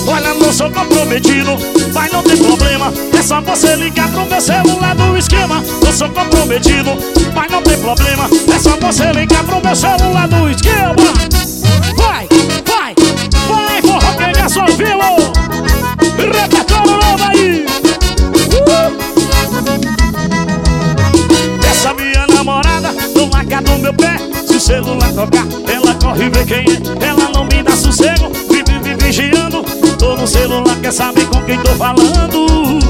Olha, não sou comprometido, mas não tem problema. É só você ligar pro meu celular do esquema. Não sou comprometido, mas não tem problema. É só você ligar pro meu celular do esquema. Vai, vai, vai, forró pegar só viu. Repertório novo aí. Essa minha namorada não larga do meu pé. Se o celular tocar, ela corre e vê quem é. Ela não me dá sossego, vive vigiando. Tô no celular, quer saber com quem tô falando.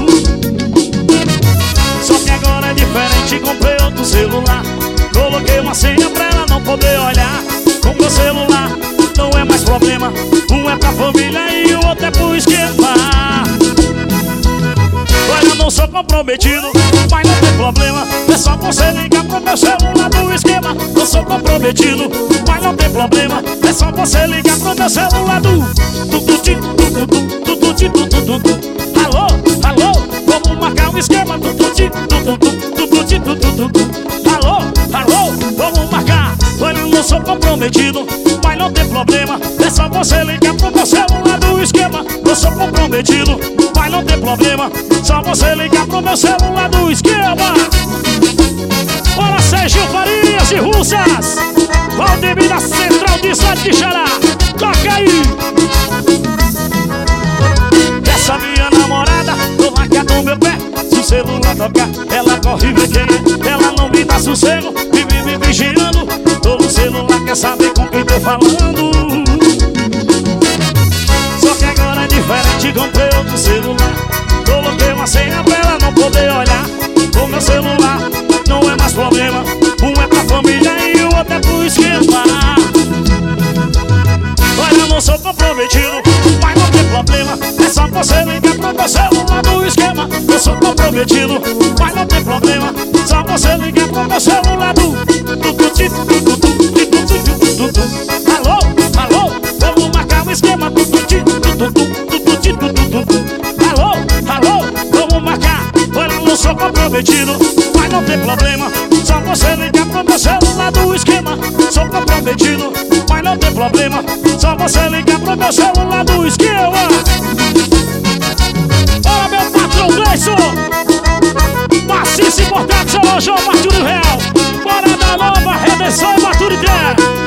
Só que agora é diferente, comprei outro celular. Coloquei uma senha pra ela não poder olhar. Com meu celular não é mais problema. Um é pra família e o outro é pro esquema. Olha, eu não sou comprometido, mas não tem problema. É só você ligar pro meu celular do esquema. Não sou comprometido, mas não tem problema. É só você ligar pro meu celular do alô, alô, vamos marcar um esquema. Alô, alô, vamos marcar. Olha, eu não sou comprometido, mas não tem problema. É só você ligar pro meu celular do esquema. Eu sou comprometido, mas não tem problema. Só você ligar pro meu celular do esquema. Bora, Sérgio Farias e Russas, Valdemir da Central de Estado de Xará. Toca aí. Essa minha namorada não larga do meu pé. Se o celular tocar, ela corre e vê quem é. Ela não me dá sossego, vive me vigiando. Tô no celular, quer saber com quem tô falando. Só que agora é diferente, comprei outro celular. Coloquei uma senha pra ela não poder olhar. Com meu celular não é mais problema. Um é pra família e o outro é pro esquema. Olha, eu não sou comprometido, mas não tem problema. É só você ligar pro meu celular do esquema. Eu sou comprometido, mas não tem problema. Só você ligar pro meu celular do alô, alô, vamos marcar um esquema. Alô, alô, vamos marcar. Olha, eu não sou comprometido, mas não tem problema. Só você ligar pro meu celular do esquema. Sou comprometido, mas não tem problema. Só você ligar pro meu celular do esquema. Olha, meu patrão Gleison, Maciço Importado, seu João Martinho Real. Bora da nova redenção e maturidade.